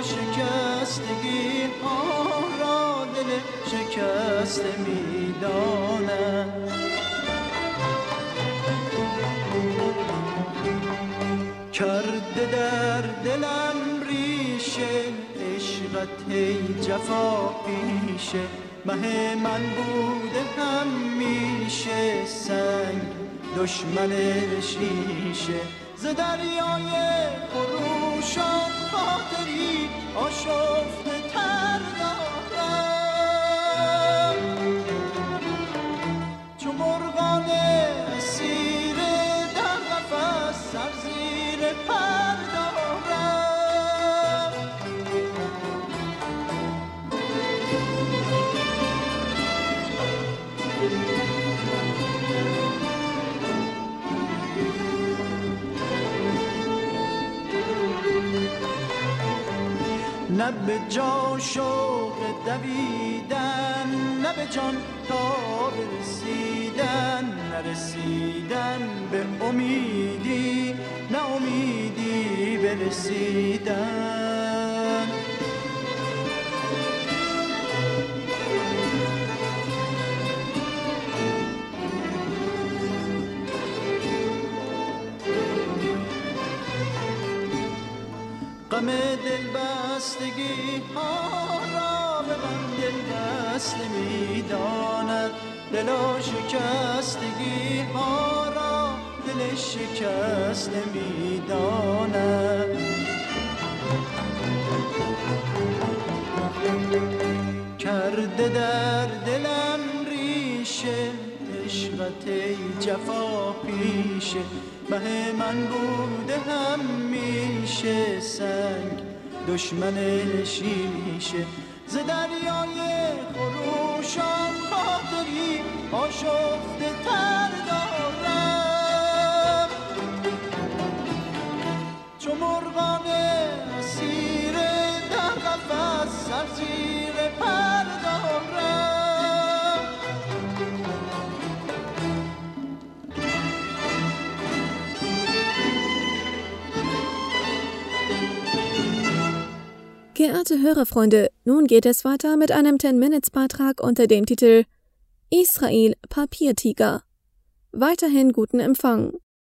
شکستگی ها را دل شکسته میداند. کرده در دلم ریشه عشقت ای جفا پیشه، مه من بوده همیشه سنگ دشمن شیشه. ز دریای خروشان خاطری آشفته تر دارم، چو مرغان اسیر در قفس سر زیر پر دارم. نه به جا شوق دویدن، نه به جان تا برسیدن، نرسیدن به امیدی، نه امیدی برسیدن. غم دل بستگی ها را به غم دل بسته میداند، دلا شکستگی ها را دل شکسته میداند. کرده در دلم ریشه عشقت ای جفا پیشه، مه من بوده همیشه سنگ دشمن شیشه. ز دریای خروشان خاطری آشفته تر دارم، چو مرغان اسیر در قفس سر زیر پر دارم. Geehrte Hörerfreunde, nun geht es weiter mit einem 10-Minutes-Beitrag unter dem Titel Israel Papiertiger. Weiterhin guten Empfang.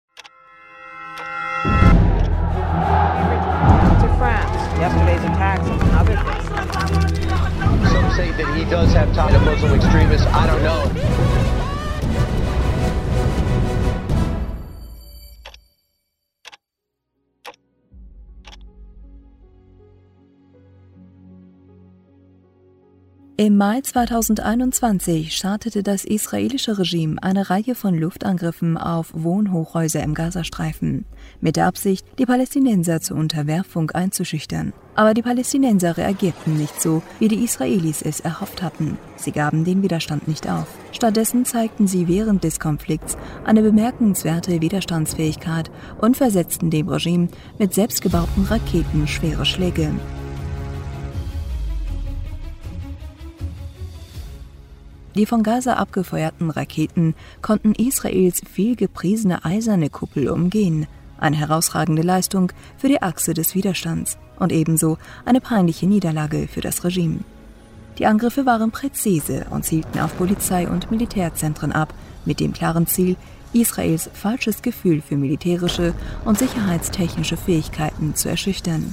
To France, yesterday's attacks and other things. Some say that he does have ties to Muslim extremists. I don't know. Im Mai 2021 startete das israelische Regime eine Reihe von Luftangriffen auf Wohnhochhäuser im Gazastreifen, mit der Absicht, die Palästinenser zur Unterwerfung einzuschüchtern. Aber die Palästinenser reagierten nicht so, wie die Israelis es erhofft hatten. Sie gaben den Widerstand nicht auf. Stattdessen zeigten sie während des Konflikts eine bemerkenswerte Widerstandsfähigkeit und versetzten dem Regime mit selbstgebauten Raketen schwere Schläge. Die von Gaza abgefeuerten Raketen konnten Israels viel gepriesene eiserne Kuppel umgehen. Eine herausragende Leistung für die Achse des Widerstands und ebenso eine peinliche Niederlage für das Regime. Die Angriffe waren präzise und zielten auf Polizei- und Militärzentren ab, mit dem klaren Ziel, Israels falsches Gefühl für militärische und sicherheitstechnische Fähigkeiten zu erschüchtern.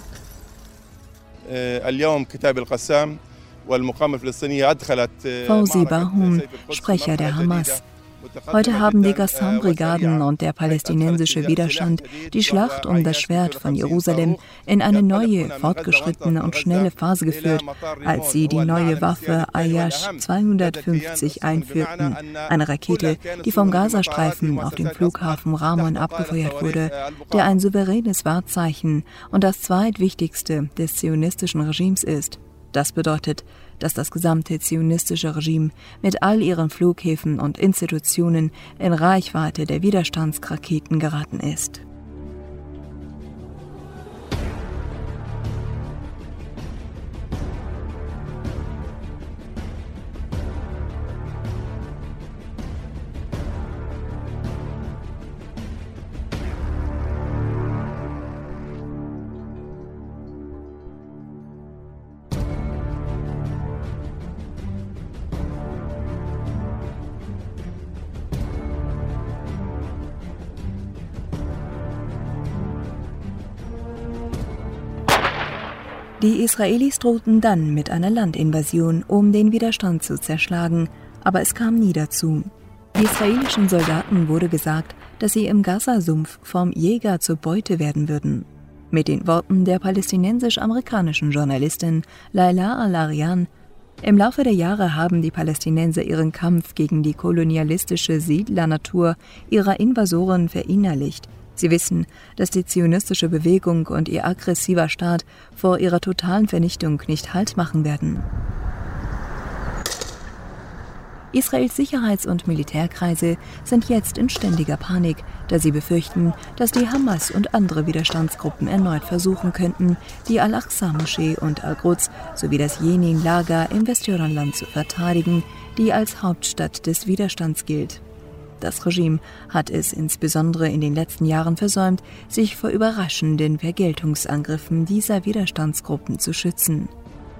Fawzi Barhum, Sprecher der Hamas. Heute haben die Qassam-Brigaden und der palästinensische Widerstand die Schlacht um das Schwert von Jerusalem in eine neue, fortgeschrittene und schnelle Phase geführt, als sie die neue Waffe Ayash 250 einführten, eine Rakete, die vom Gazastreifen auf dem Flughafen Ramon abgefeuert wurde, der ein souveränes Wahrzeichen und das zweitwichtigste des zionistischen Regimes ist. Das bedeutet, dass das gesamte zionistische Regime mit all ihren Flughäfen und Institutionen in Reichweite der Widerstandsraketen geraten ist. Die Israelis drohten dann mit einer Landinvasion, um den Widerstand zu zerschlagen, aber es kam nie dazu. Die israelischen Soldaten wurde gesagt, dass sie im Gaza-Sumpf vom Jäger zur Beute werden würden. Mit den Worten der palästinensisch-amerikanischen Journalistin Laila Al-Arian: Im Laufe der Jahre haben die Palästinenser ihren Kampf gegen die kolonialistische Siedlernatur ihrer Invasoren verinnerlicht. Sie wissen, dass die zionistische Bewegung und ihr aggressiver Staat vor ihrer totalen Vernichtung nicht Halt machen werden. Israels Sicherheits- und Militärkreise sind jetzt in ständiger Panik, da sie befürchten, dass die Hamas und andere Widerstandsgruppen erneut versuchen könnten, die Al-Aqsa-Moschee und Al-Quds sowie das Jenin-Lager im Westjordanland zu verteidigen, die als Hauptstadt des Widerstands gilt. Das Regime hat es insbesondere in den letzten Jahren versäumt, sich vor überraschenden Vergeltungsangriffen dieser Widerstandsgruppen zu schützen.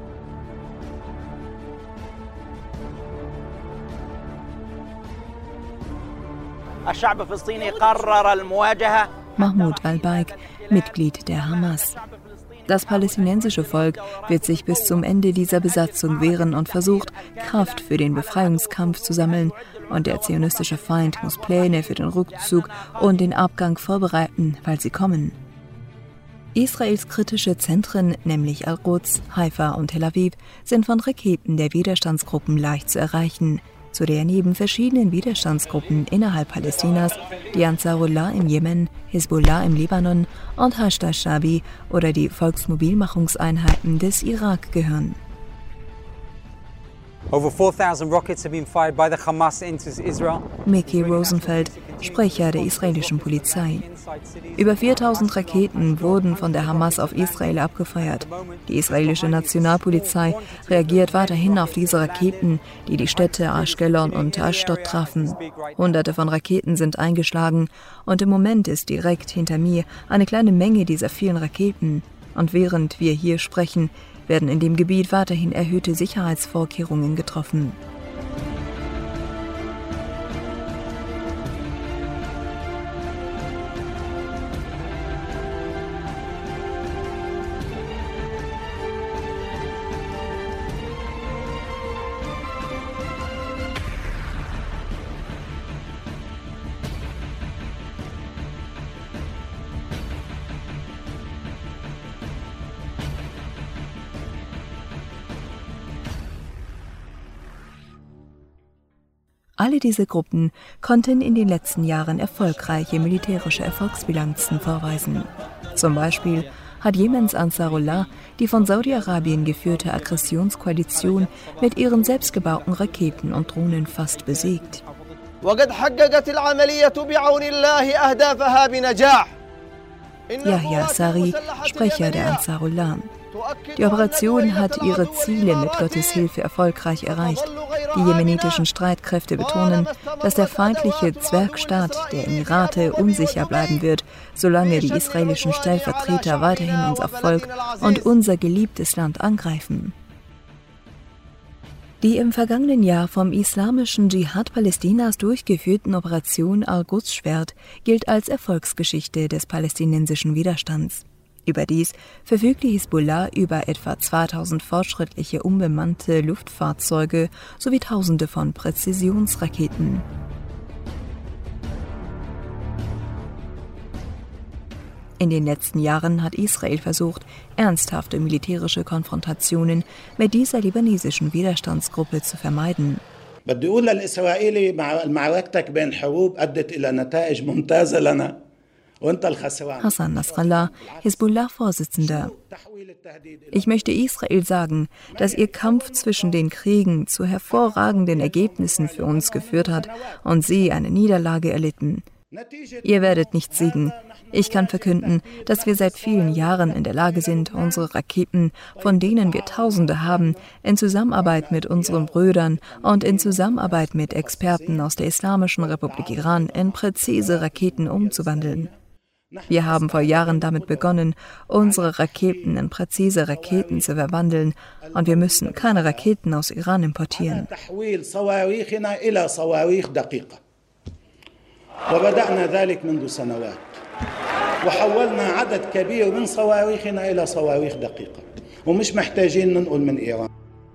Mahmoud al-Baig, Mitglied der Hamas. Das palästinensische Volk wird sich bis zum Ende dieser Besatzung wehren und versucht, Kraft für den Befreiungskampf zu sammeln. Und der zionistische Feind muss Pläne für den Rückzug und den Abgang vorbereiten, weil sie kommen. Israels kritische Zentren, nämlich Al-Quds, Haifa und Tel Aviv, sind von Raketen der Widerstandsgruppen leicht zu erreichen, zu der neben verschiedenen Widerstandsgruppen innerhalb Palästinas die Ansarullah im Jemen, Hisbollah im Libanon und Hashd al-Shabi oder die Volksmobilmachungseinheiten des Irak gehören. Over 4,000 rockets have been fired by the Hamas into Israel. Miki Rosenfeld, Sprecher der israelischen Polizei. Über 4.000 Raketen wurden von der Hamas auf Israel abgefeuert. Die israelische Nationalpolizei reagiert weiterhin auf diese Raketen, die die Städte Ashkelon und Ashdod trafen. Hunderte von Raketen sind eingeschlagen und im Moment ist direkt hinter mir eine kleine Menge dieser vielen Raketen. Und während wir hier sprechen, werden in dem Gebiet weiterhin erhöhte Sicherheitsvorkehrungen getroffen. Alle diese Gruppen konnten in den letzten Jahren erfolgreiche militärische Erfolgsbilanzen vorweisen. Zum Beispiel hat Jemens Ansarullah die von Saudi-Arabien geführte Aggressionskoalition mit ihren selbstgebauten Raketen und Drohnen fast besiegt. Yahya Sari, Sprecher der Ansarullah. Die Operation hat ihre Ziele mit Gottes Hilfe erfolgreich erreicht. Die jemenitischen Streitkräfte betonen, dass der feindliche Zwergstaat der Emirate unsicher bleiben wird, solange die israelischen Stellvertreter weiterhin unser Volk und unser geliebtes Land angreifen. Die im vergangenen Jahr vom islamischen Dschihad Palästinas durchgeführten Operation Al-Quds-Schwert gilt als Erfolgsgeschichte des palästinensischen Widerstands. Überdies verfügt die Hisbollah über etwa 2000 fortschrittliche unbemannte Luftfahrzeuge sowie Tausende von Präzisionsraketen. In den letzten Jahren hat Israel versucht, ernsthafte militärische Konfrontationen mit dieser libanesischen Widerstandsgruppe zu vermeiden. Hassan Nasrallah, Hisbollah-Vorsitzender. Ich möchte Israel sagen, dass ihr Kampf zwischen den Kriegen zu hervorragenden Ergebnissen für uns geführt hat und sie eine Niederlage erlitten. Ihr werdet nicht siegen. Ich kann verkünden, dass wir seit vielen Jahren in der Lage sind, unsere Raketen, von denen wir Tausende haben, in Zusammenarbeit mit unseren Brüdern und in Zusammenarbeit mit Experten aus der Islamischen Republik Iran in präzise Raketen umzuwandeln. Wir haben vor Jahren damit begonnen, unsere Raketen in präzise Raketen zu verwandeln, und wir müssen keine Raketen aus Iran importieren. وبدأنا ذلك منذ سنوات وحولنا عدد كبير من صواريخنا إلى صواريخ دقيقة ومش محتاجين ننقل من إيران.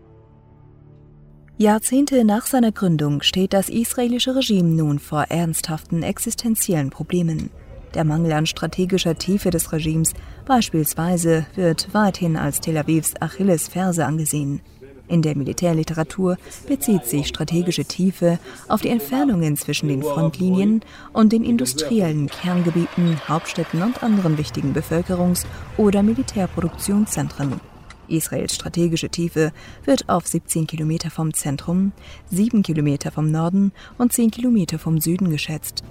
Jahrzehnte nach seiner Gründung steht das israelische Regime nun vor ernsthaften existenziellen Problemen. Der Mangel an strategischer Tiefe des Regimes beispielsweise wird weithin als Tel Avivs Achillesferse angesehen. In der Militärliteratur bezieht sich strategische Tiefe auf die Entfernungen zwischen den Frontlinien und den industriellen Kerngebieten, Hauptstädten und anderen wichtigen Bevölkerungs- oder Militärproduktionszentren. Israels strategische Tiefe wird auf 17 Kilometer vom Zentrum, 7 Kilometer vom Norden und 10 Kilometer vom Süden geschätzt.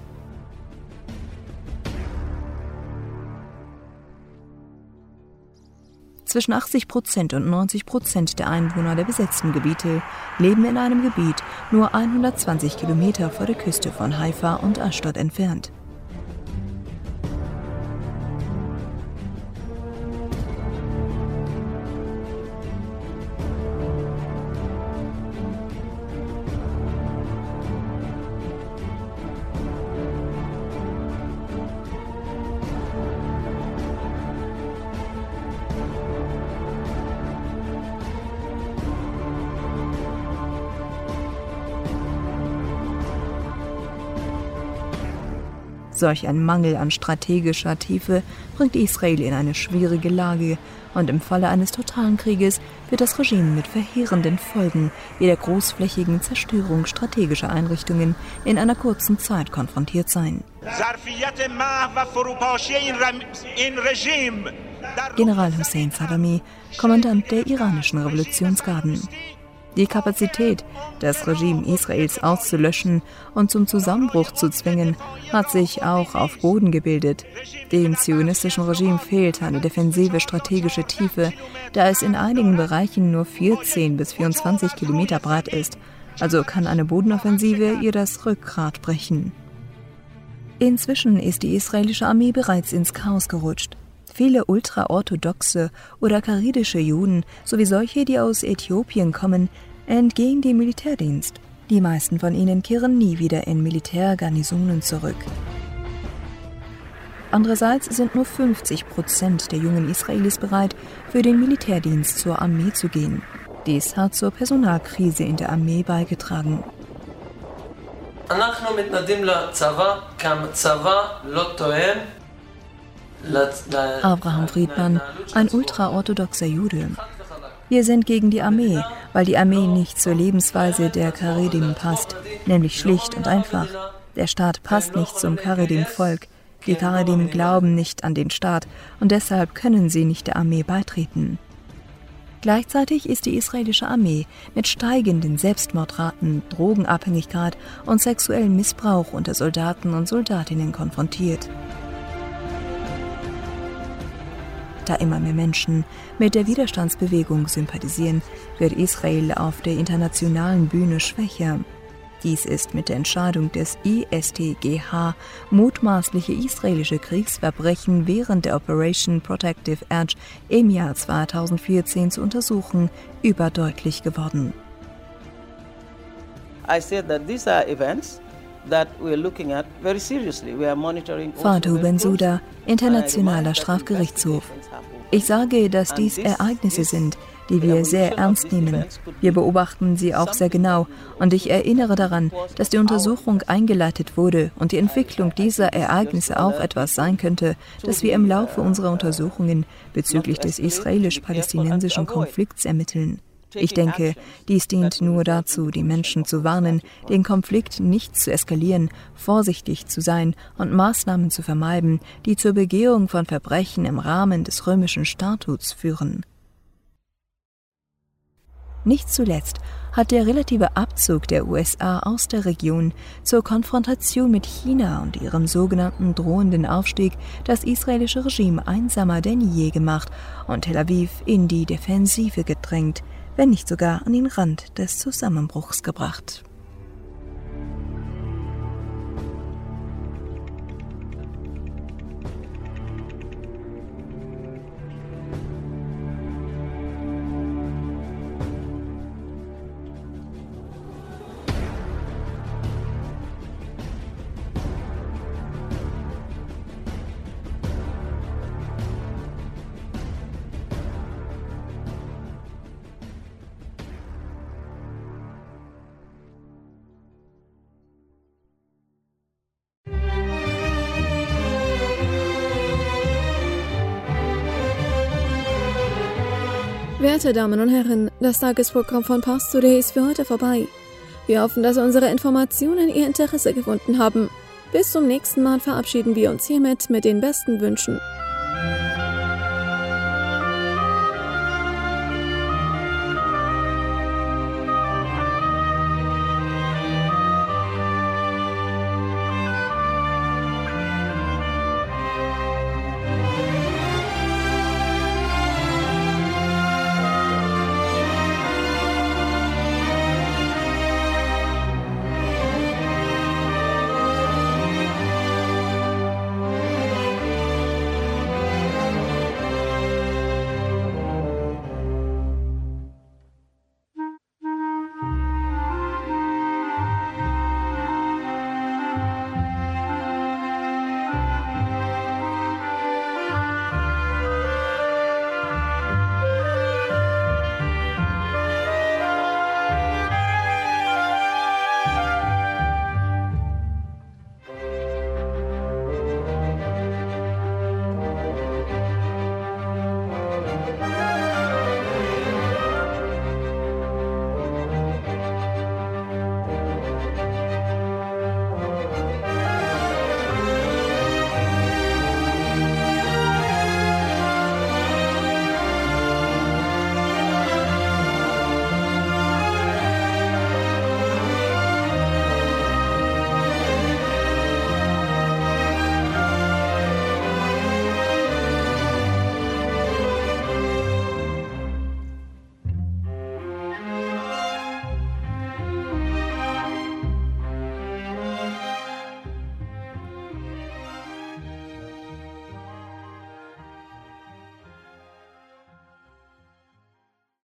Zwischen 80% und 90% der Einwohner der besetzten Gebiete leben in einem Gebiet nur 120 Kilometer vor der Küste von Haifa und Ashdod entfernt. Solch ein Mangel an strategischer Tiefe bringt Israel in eine schwierige Lage und im Falle eines totalen Krieges wird das Regime mit verheerenden Folgen wie der großflächigen Zerstörung strategischer Einrichtungen in einer kurzen Zeit konfrontiert sein. General Hossein Salami, Kommandant der iranischen Revolutionsgarden. Die Kapazität, das Regime Israels auszulöschen und zum Zusammenbruch zu zwingen, hat sich auch auf Boden gebildet. Dem zionistischen Regime fehlt eine defensive strategische Tiefe, da es in einigen Bereichen nur 14 bis 24 Kilometer breit ist. Also kann eine Bodenoffensive ihr das Rückgrat brechen. Inzwischen ist die israelische Armee bereits ins Chaos gerutscht. Viele ultraorthodoxe oder charidische Juden sowie solche, die aus Äthiopien kommen, entgehen dem Militärdienst. Die meisten von ihnen kehren nie wieder in Militärgarnisonen zurück. Andererseits sind nur 50% der jungen Israelis bereit, für den Militärdienst zur Armee zu gehen. Dies hat zur Personalkrise in der Armee beigetragen. Abraham Friedman, ein ultraorthodoxer Jude. Wir sind gegen die Armee, weil die Armee nicht zur Lebensweise der Charedim passt, nämlich schlicht und einfach. Der Staat passt nicht zum Charedim-Volk. Die Charedim glauben nicht an den Staat und deshalb können sie nicht der Armee beitreten. Gleichzeitig ist die israelische Armee mit steigenden Selbstmordraten, Drogenabhängigkeit und sexuellem Missbrauch unter Soldaten und Soldatinnen konfrontiert. Da immer mehr Menschen mit der Widerstandsbewegung sympathisieren, wird Israel auf der internationalen Bühne schwächer. Dies ist mit der Entscheidung des ISTGH, mutmaßliche israelische Kriegsverbrechen während der Operation Protective Edge im Jahr 2014 zu untersuchen, überdeutlich geworden. I said that these are events that we are looking at very seriously. We are monitoring Fatou Bensouda, Internationaler Strafgerichtshof. Ich sage, dass dies Ereignisse sind, die wir sehr ernst nehmen. Wir beobachten sie auch sehr genau und ich erinnere daran, dass die Untersuchung eingeleitet wurde und die Entwicklung dieser Ereignisse auch etwas sein könnte, das wir im Laufe unserer Untersuchungen bezüglich des israelisch-palästinensischen Konflikts ermitteln. Ich denke, dies dient nur dazu, die Menschen zu warnen, den Konflikt nicht zu eskalieren, vorsichtig zu sein und Maßnahmen zu vermeiden, die zur Begehung von Verbrechen im Rahmen des römischen Statuts führen. Nicht zuletzt hat der relative Abzug der USA aus der Region zur Konfrontation mit China und ihrem sogenannten drohenden Aufstieg das israelische Regime einsamer denn je gemacht und Tel Aviv in die Defensive gedrängt, wenn nicht sogar an den Rand des Zusammenbruchs gebracht. Verehrte Damen und Herren, das Tagesprogramm von Pars Today ist für heute vorbei. Wir hoffen, dass unsere Informationen Ihr Interesse gefunden haben. Bis zum nächsten Mal verabschieden wir uns hiermit mit den besten Wünschen.